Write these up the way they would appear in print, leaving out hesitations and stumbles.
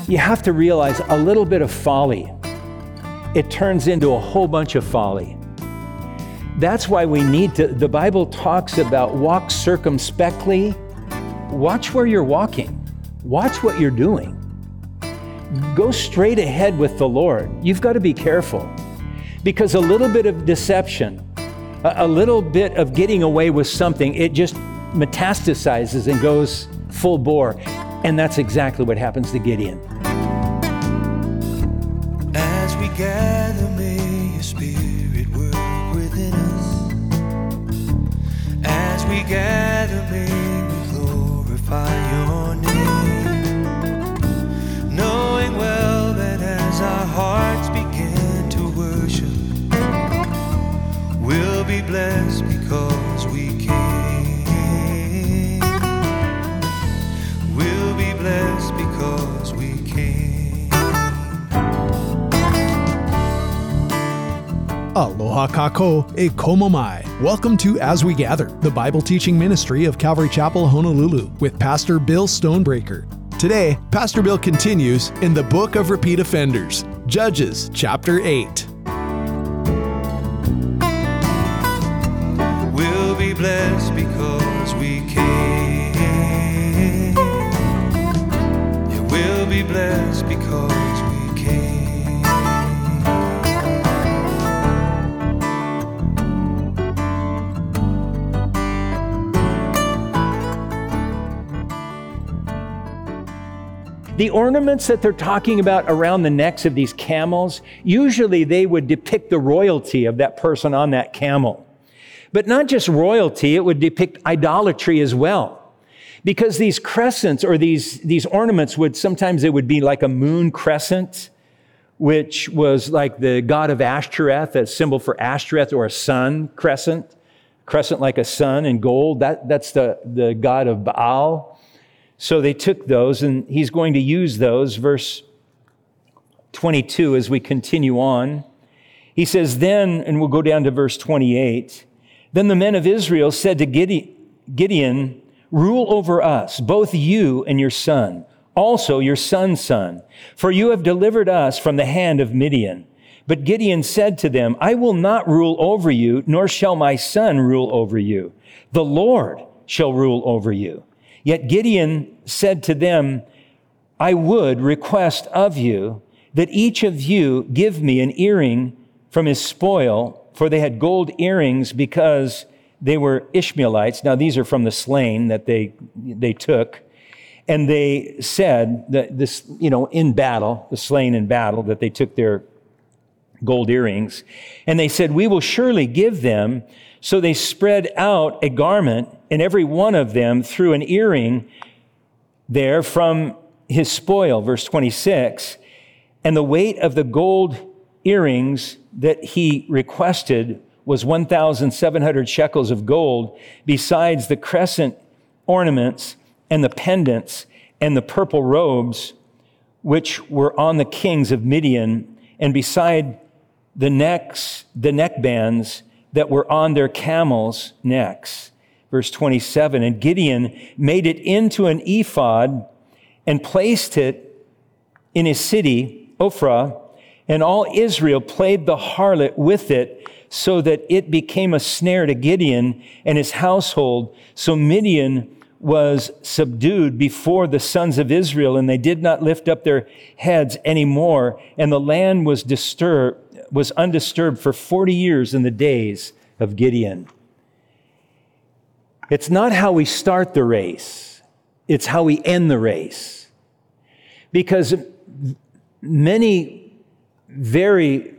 You have to realize a little bit of folly, it turns into a whole bunch of folly. That's why we need to, the Bible talks about walk circumspectly. Watch where you're walking. Watch what you're doing. Go straight ahead with the Lord. You've got to be careful, because a little bit of deception, a little bit of getting away with something, it just metastasizes and goes full bore. And that's exactly what happens to Gideon. As we gather, may your spirit work within us. As we gather, may we glorify your name. Knowing well that as our hearts begin to worship, we'll be blessed because we came. We'll be blessed because we came. Aloha kako e komo mai. Welcome to As We Gather, the Bible teaching ministry of Calvary Chapel, Honolulu, with Pastor Bill Stonebreaker. Today, Pastor Bill continues in the book of repeat offenders, Judges chapter 8. We'll be blessed because we came. Yeah, we'll be blessed because we came. The ornaments that they're talking about around the necks of these camels, usually they would depict the royalty of that person on that camel. But not just royalty, it would depict idolatry as well. Because these crescents or these ornaments would sometimes it would be like a moon crescent, which was like the god of Ashtoreth, a symbol for Ashtoreth, or a sun crescent like a sun in gold. That's the god of Baal. So they took those, and he's going to use those. Verse 22, as we continue on, he says, then, and we'll go down to verse 28, then the men of Israel said to Gideon, rule over us, both you and your son, also your son's son, for you have delivered us from the hand of Midian. But Gideon said to them, I will not rule over you, nor shall my son rule over you. The Lord shall rule over you. Yet Gideon said to them, I would request of you that each of you give me an earring from his spoil, for they had gold earrings because they were Ishmaelites. Now these are from the slain that they took. And they said that this, in battle, the slain in battle, that they took their gold earrings. And they said, we will surely give them. So they spread out a garment, and every one of them threw an earring there from his spoil, verse 26. And the weight of the gold earrings that he requested was 1,700 shekels of gold, besides the crescent ornaments and the pendants and the purple robes, which were on the kings of Midian, and beside the neck bands that were on their camels' necks. Verse 27, and Gideon made it into an ephod and placed it in his city, Ophrah, and all Israel played the harlot with it, so that it became a snare to Gideon and his household. So Midian was subdued before the sons of Israel, and they did not lift up their heads anymore, and the land was undisturbed for 40 years in the days of Gideon. It's not how we start the race, it's how we end the race. Because many very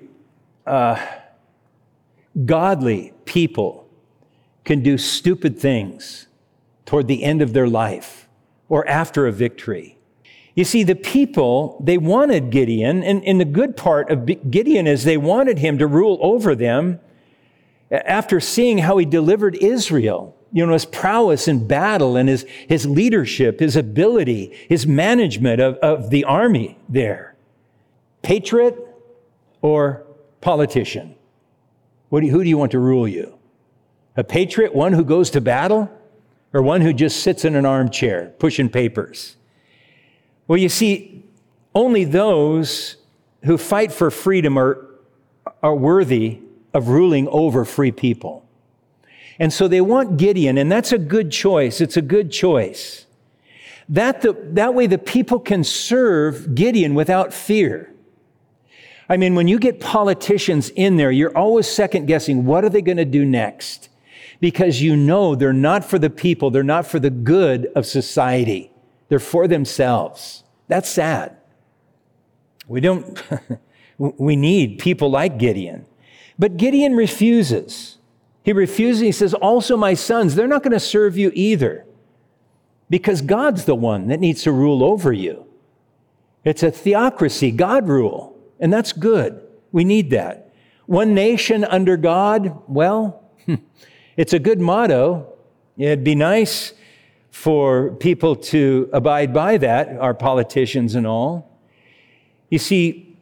godly people can do stupid things toward the end of their life or after a victory. You see, the people, they wanted Gideon, and the good part of Gideon is they wanted him to rule over them after seeing how he delivered Israel. His prowess in battle and his leadership, his ability, his management of the army there. Patriot or politician? Who do you want to rule you? A patriot, one who goes to battle, or one who just sits in an armchair pushing papers? Well, you see, Only those who fight for freedom are worthy of ruling over free people. And so they want Gideon, and that's a good choice. It's a good choice. That way the people can serve Gideon without fear. I mean, when you get politicians in there, you're always second guessing, what are they going to do next? Because you know they're not for the people. They're not for the good of society. They're for themselves. That's sad. We need people like Gideon. But Gideon refuses. He refuses. He says, also my sons, they're not going to serve you either. Because God's the one that needs to rule over you. It's a theocracy, God rule. And that's good. We need that. One nation under God, well, it's a good motto. It'd be nice for people to abide by that, our politicians and all. You see,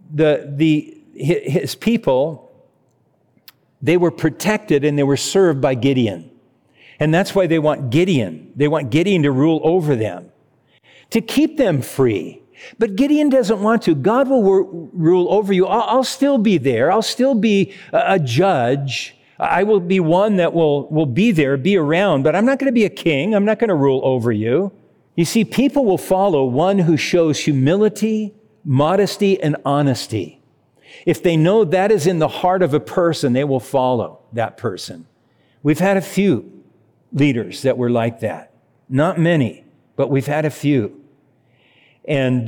his people, they were protected and they were served by Gideon. And that's why they want Gideon. They want Gideon to rule over them, to keep them free. But Gideon doesn't want to. God will rule over you. I'll still be there. I'll still be a judge. I will be one that will be there, be around, but I'm not going to be a king. I'm not going to rule over you. You see, people will follow one who shows humility, modesty, and honesty. If they know that is in the heart of a person, they will follow that person. We've had a few leaders that were like that. Not many, but we've had a few. And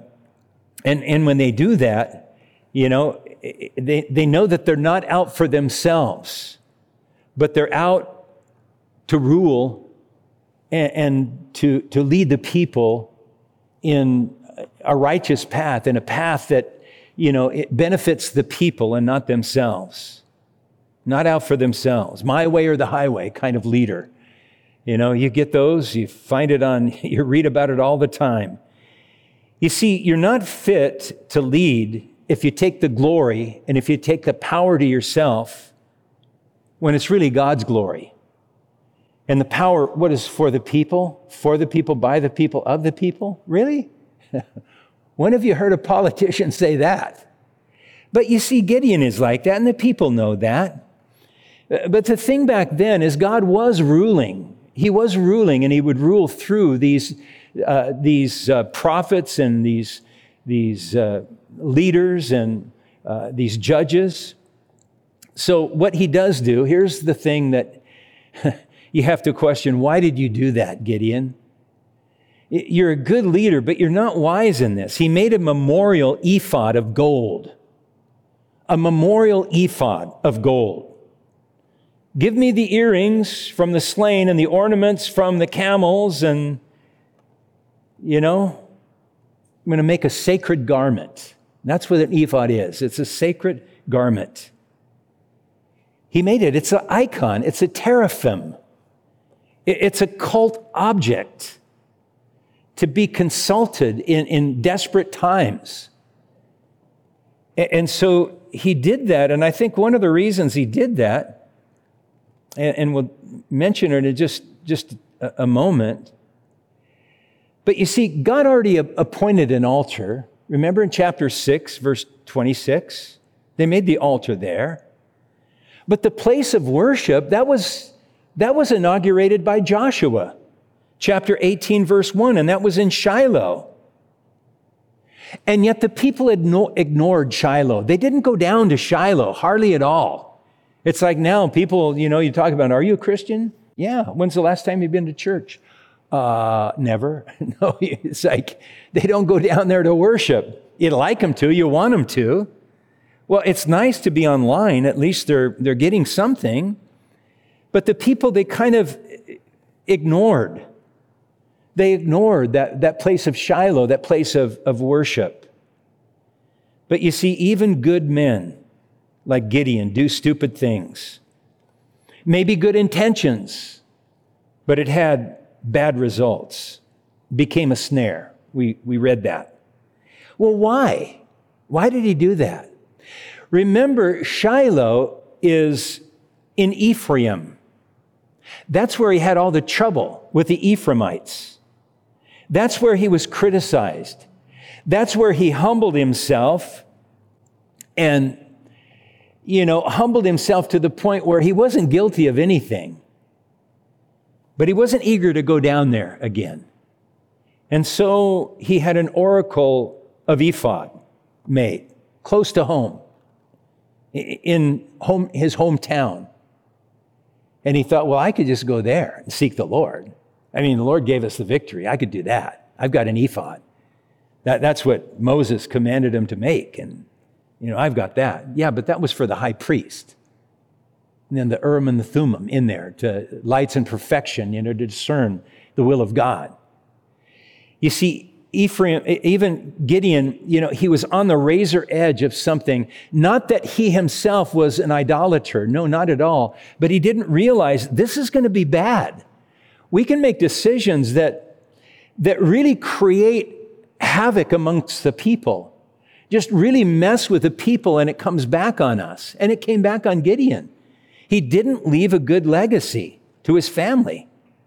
when they do that, you know, they know that they're not out for themselves, but they're out to rule and to lead the people in a righteous path, in a path that, you know, it benefits the people and not themselves. Not out for themselves. My way or the highway kind of leader. You know, you get those, you read about it all the time. You see, you're not fit to lead if you take the glory and if you take the power to yourself when it's really God's glory. And the power, what is for the people, by the people, of the people? Really? When have you heard a politician say that? But you see, Gideon is like that, and the people know that. But the thing back then is God was ruling. He was ruling, and he would rule through these prophets and these leaders and these judges. So what he does do, here's the thing that you have to question, why did you do that, Gideon? You're a good leader, but you're not wise in this. He made a memorial ephod of gold. A memorial ephod of gold. Give me the earrings from the slain and the ornaments from the camels, and, you know, I'm going to make a sacred garment. That's what an ephod is. It's a sacred garment. He made it. It's an icon. It's a teraphim. It's a cult object to be consulted in desperate times. And so he did that, and I think one of the reasons he did that, and we'll mention it in just a moment. But you see, God already appointed an altar. Remember in chapter 6, verse 26? They made the altar there. But the place of worship, that was inaugurated by Joshua. Chapter 18, verse 1, and that was in Shiloh. And yet the people ignored Shiloh. They didn't go down to Shiloh, hardly at all. It's like now people, you know, you talk about, are you a Christian? Yeah. When's the last time you've been to church? Never. No, it's like they don't go down there to worship. You'd like them to, you want them to. Well, it's nice to be online. At least they're getting something. But the people, they kind of ignored. They ignored that place of Shiloh, that place of worship. But you see, even good men like Gideon do stupid things. Maybe good intentions, but it had bad results. Became a snare. We read that. Well, why? Why did he do that? Remember, Shiloh is in Ephraim. That's where he had all the trouble with the Ephraimites. That's where he was criticized. That's where he humbled himself and, humbled himself to the point where he wasn't guilty of anything. But he wasn't eager to go down there again. And so he had an oracle of ephod made close to home, in his hometown. And he thought, well, I could just go there and seek the Lord. I mean, the Lord gave us the victory. I could do that. I've got an ephod. That's what Moses commanded him to make. And, I've got that. Yeah, but that was for the high priest. And then the Urim and the Thummim in there to lights and perfection, to discern the will of God. You see, Ephraim, even Gideon, he was on the razor edge of something. Not that he himself was an idolater. No, not at all. But he didn't realize this is going to be bad. We can make decisions that really create havoc amongst the people. Just really mess with the people, and it comes back on us. And it came back on Gideon. He didn't leave a good legacy to his family.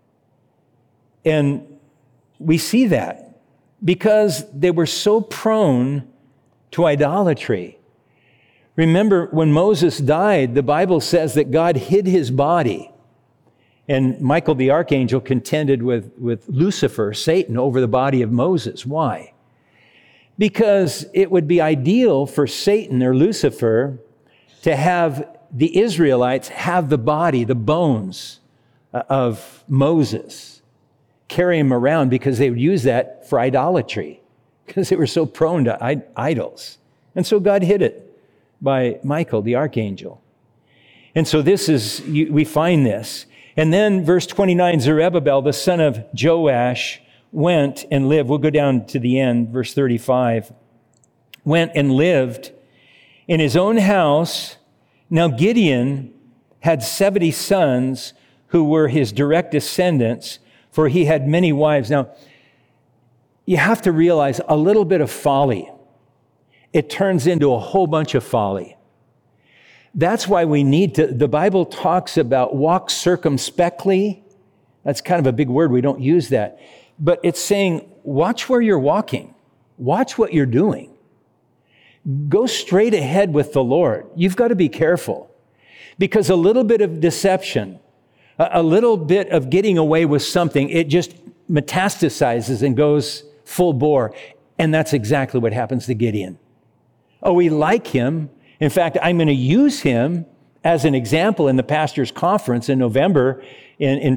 And we see that because they were so prone to idolatry. Remember, when Moses died, the Bible says that God hid his body. And Michael the archangel contended with Lucifer, Satan, over the body of Moses. Why? Because it would be ideal for Satan or Lucifer to have the Israelites have the body, the bones of Moses, carry him around, because they would use that for idolatry, because they were so prone to idols. And so God hid it by Michael the archangel. And so we find this. And then verse 29, Zerubbabel, the son of Joash, went and lived. We'll go down to the end, verse 35. Went and lived in his own house. Now Gideon had 70 sons who were his direct descendants, for he had many wives. Now, you have to realize a little bit of folly, it turns into a whole bunch of folly. That's why we need to, the Bible talks about walk circumspectly. That's kind of a big word. We don't use that. But it's saying, watch where you're walking. Watch what you're doing. Go straight ahead with the Lord. You've got to be careful, because a little bit of deception, a little bit of getting away with something, it just metastasizes and goes full bore. And that's exactly what happens to Gideon. Oh, we like him. In fact, I'm going to use him as an example in the pastors' conference in November not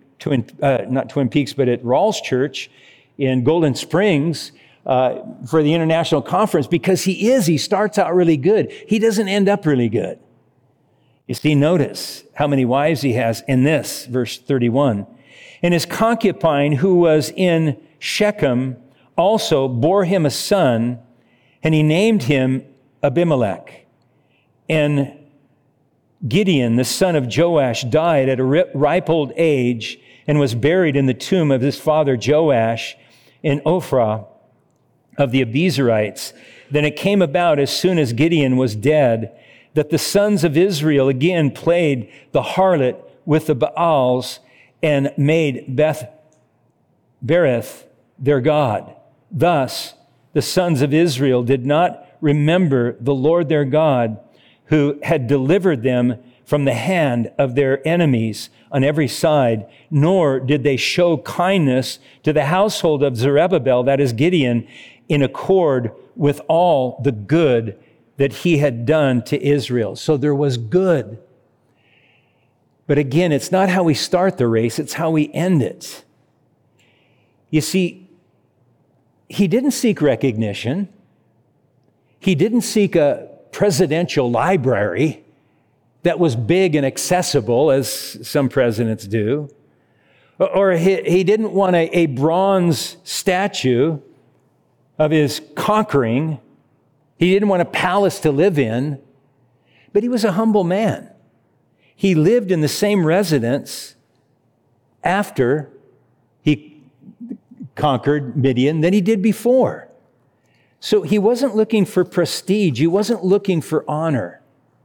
Twin Peaks, but at Rawls Church in Golden Springs for the international conference, because he starts out really good. He doesn't end up really good. You see, notice how many wives he has in this, verse 31. And his concubine, who was in Shechem, also bore him a son, and he named him Abimelech. And Gideon, the son of Joash, died at a ripe old age and was buried in the tomb of his father Joash in Ophrah of the Abiezrites. Then it came about, as soon as Gideon was dead, that the sons of Israel again played the harlot with the Baals and made Beth-berith their god. Thus, the sons of Israel did not remember the Lord their God, who had delivered them from the hand of their enemies on every side, nor did they show kindness to the household of Zerubbabel, that is Gideon, in accord with all the good that he had done to Israel. So there was good. But again, it's not how we start the race, it's how we end it. You see, he didn't seek recognition. He didn't seek a presidential library that was big and accessible, as some presidents do. Or he didn't want a bronze statue of his conquering. He didn't want a palace to live in. But he was a humble man. He lived in the same residence after he conquered Midian than he did before. So he wasn't looking for prestige. He wasn't looking for honor.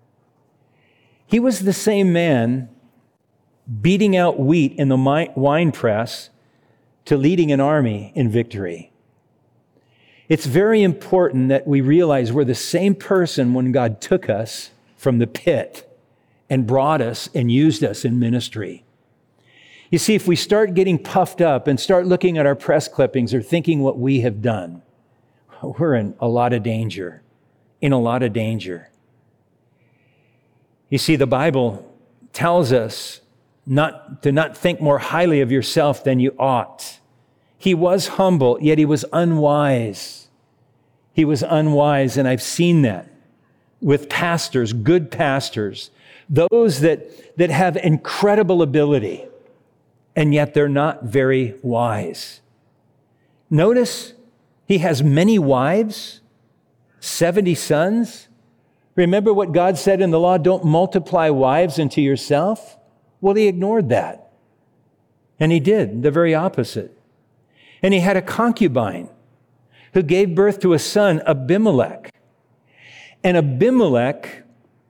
He was the same man beating out wheat in the wine press to leading an army in victory. It's very important that we realize we're the same person when God took us from the pit and brought us and used us in ministry. You see, if we start getting puffed up and start looking at our press clippings or thinking what we have done, we're in a lot of danger, You see, the Bible tells us not to think more highly of yourself than you ought. He was humble, yet he was unwise. He was unwise, and I've seen that with pastors, good pastors, those that have incredible ability, and yet they're not very wise. Notice he has many wives, 70 sons. Remember what God said in the law, don't multiply wives unto yourself? Well, he ignored that. And he did the very opposite. And he had a concubine who gave birth to a son, Abimelech. And Abimelech,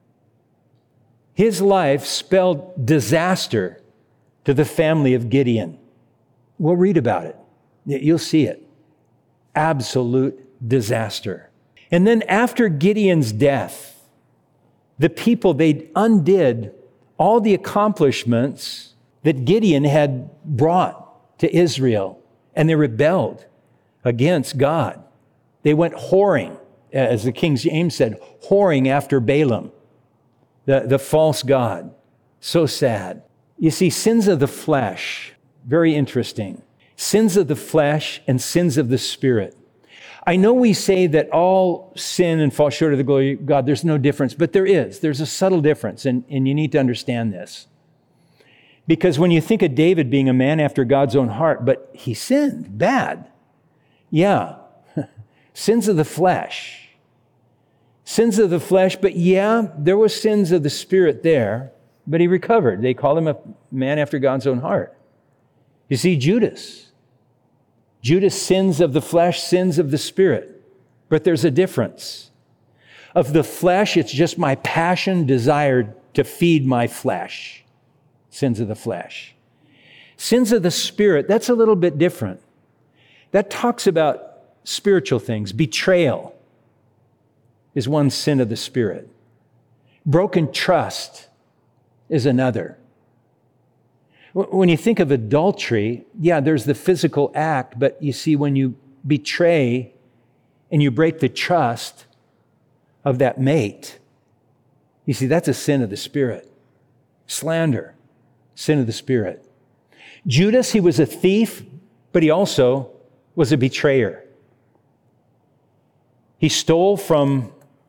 his life spelled disaster to the family of Gideon. We'll read about it. You'll see it. Absolute disaster. And then after Gideon's death, the people, they undid all the accomplishments that Gideon had brought to Israel, and they rebelled against God. They went whoring, as the King James said, whoring after Balaam, the false god. So sad. You see, sins of the flesh, very interesting. Sins of the flesh and sins of the spirit. I know we say that all sin and fall short of the glory of God, there's no difference, but there is. There's a subtle difference, and you need to understand this. Because when you think of David being a man after God's own heart, but he sinned bad. Yeah, sins of the flesh. Sins of the flesh, but yeah, there was sins of the spirit there, but he recovered. They call him a man after God's own heart. You see, Judas, sins of the flesh, sins of the spirit. But there's a difference. Of the flesh, it's just my passion, desire to feed my flesh. Sins of the flesh. Sins of the spirit, that's a little bit different. That talks about spiritual things. Betrayal is one sin of the spirit. Broken trust is another. When you think of adultery, yeah, there's the physical act, but you see, when you betray and you break the trust of that mate, you see, that's a sin of the spirit. Slander, sin of the spirit. Judas, he was a thief, but he also was a betrayer. He stole from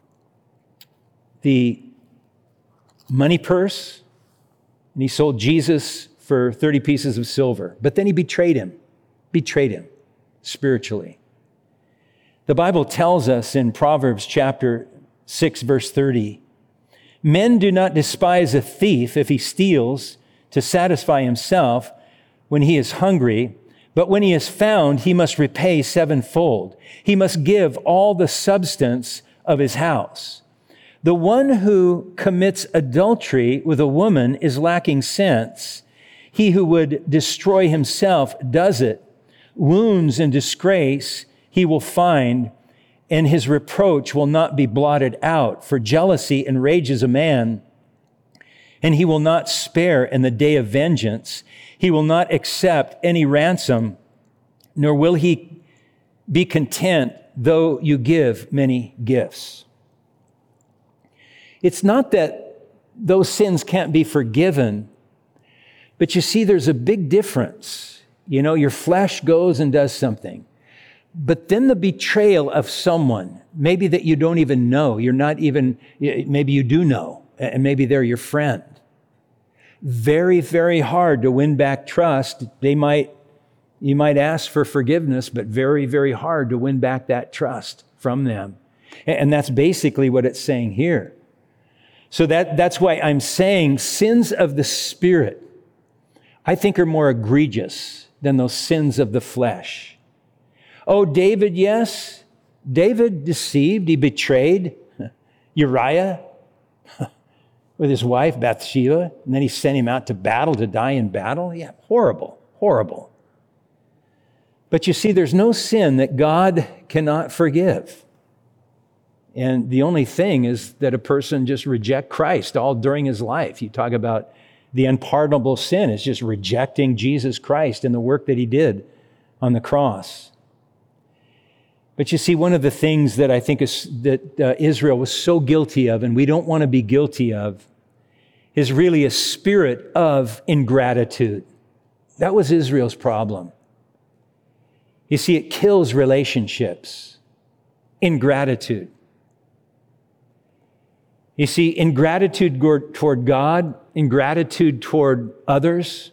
the money purse, and he sold Jesus for 30 pieces of silver. But then he betrayed him spiritually. The Bible tells us in Proverbs chapter 6, verse 30, men do not despise a thief if he steals to satisfy himself when he is hungry, but when he is found, he must repay sevenfold. He must give all the substance of his house. The one who commits adultery with a woman is lacking sense. He who would destroy himself does it. Wounds and disgrace he will find, and his reproach will not be blotted out. For jealousy enrages a man, and he will not spare in the day of vengeance. He will not accept any ransom, nor will he be content though you give many gifts. It's not that those sins can't be forgiven, but you see, there's a big difference. You know, your flesh goes and does something. But then the betrayal of someone, maybe that you don't even know, maybe you do know, and maybe they're your friend. Very, very hard to win back trust. You might ask for forgiveness, but very, very hard to win back that trust from them. And that's basically what it's saying here. So that's why I'm saying sins of the spirit, I think, are more egregious than those sins of the flesh. Oh, David, yes. David deceived. He betrayed Uriah with his wife, Bathsheba, and then he sent him out to battle to die in battle. Yeah, horrible, horrible. But you see, there's no sin that God cannot forgive. And the only thing is that a person just reject Christ all during his life. You talk about the unpardonable sin is just rejecting Jesus Christ and the work that he did on the cross. But you see, one of the things that I think that Israel was so guilty of, and we don't want to be guilty of, is really a spirit of ingratitude. That was Israel's problem. You see, it kills relationships. Ingratitude. You see, ingratitude toward God, ingratitude toward others,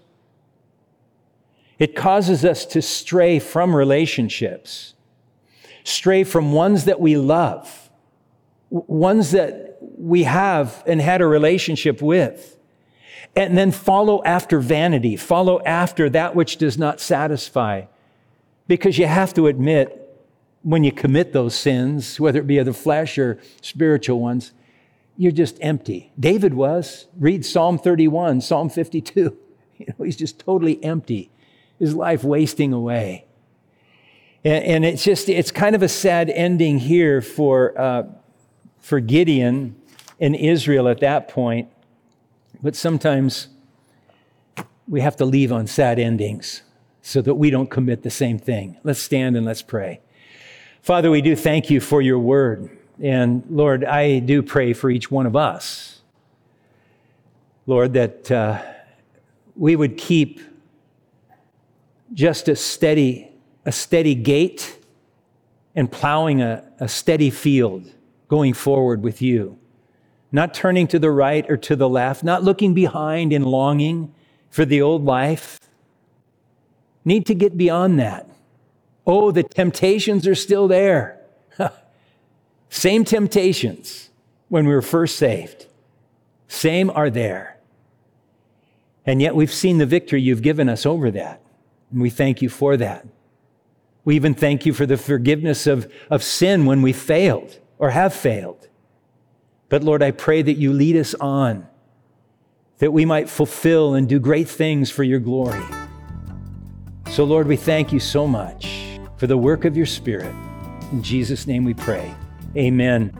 it causes us to stray from relationships, stray from ones that we love, ones that we have and had a relationship with, and then follow after vanity, follow after that which does not satisfy. Because you have to admit, when you commit those sins, whether it be of the flesh or spiritual ones, you're just empty. David was. Read Psalm 31, Psalm 52. He's just totally empty. His life wasting away. And it's kind of a sad ending here for Gideon and Israel at that point. But sometimes we have to leave on sad endings so that we don't commit the same thing. Let's stand and let's pray. Father, we do thank you for your word. And Lord, I do pray for each one of us, Lord, that we would keep just a steady gait and plowing a steady field going forward with you, not turning to the right or to the left, not looking behind and longing for the old life. Need to get beyond that. Oh, the temptations are still there. Same temptations when we were first saved. Same are there. And yet we've seen the victory you've given us over that. And we thank you for that. We even thank you for the forgiveness of sin when we failed or have failed. But Lord, I pray that you lead us on, that we might fulfill and do great things for your glory. So Lord, we thank you so much for the work of your Spirit. In Jesus' name we pray. Amen.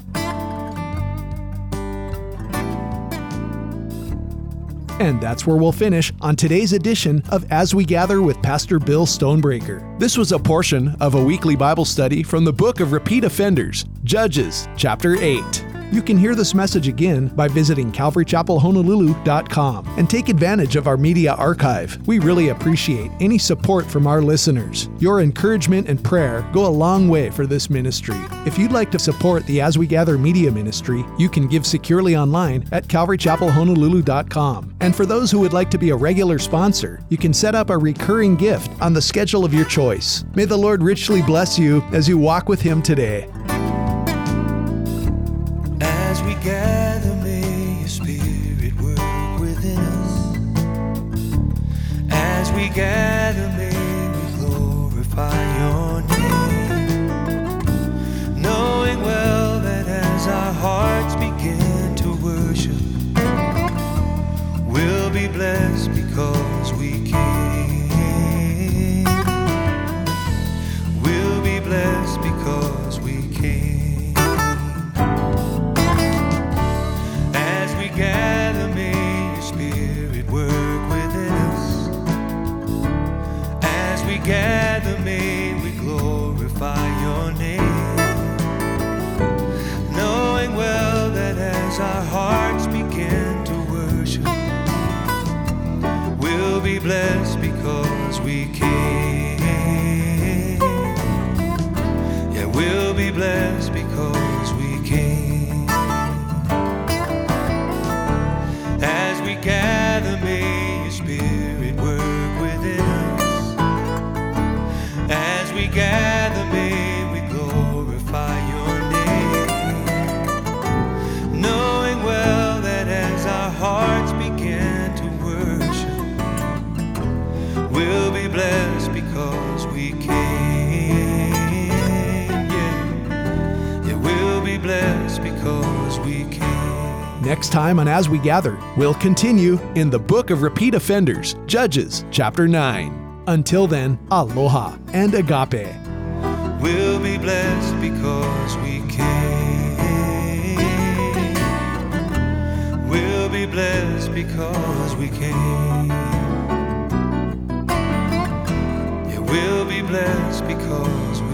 And that's where we'll finish on today's edition of As We Gather with Pastor Bill Stonebreaker. This was a portion of a weekly Bible study from the book of Repeat Offenders, Judges, chapter 8. You can hear this message again by visiting CalvaryChapelHonolulu.com and take advantage of our media archive. We really appreciate any support from our listeners. Your encouragement and prayer go a long way for this ministry. If you'd like to support the As We Gather media ministry, you can give securely online at CalvaryChapelHonolulu.com. And for those who would like to be a regular sponsor, you can set up a recurring gift on the schedule of your choice. May the Lord richly bless you as you walk with Him today. As we gather, may your Spirit work within us. As we gather, may we glorify your name, knowing well that as our hearts begin to worship, we'll be blessed because we came. We'll be blessed because we came. Gather, may your Spirit work within us. As we gather, may we glorify your name, knowing well that as our hearts begin to worship, we'll be blessed because we came. Yeah, we'll be blessed because we came. As we gather, may your Spirit work within us. As we gather, may we glorify your name, knowing well that as our hearts begin to worship, we'll be blessed because we came. Yeah, we'll be blessed because we came. Next time on As We Gather, we'll continue in the book of Repeat Offenders, Judges, chapter 9. Until then, aloha and agape. We'll be blessed because we came. We'll be blessed because we came. Yeah, we'll be blessed because we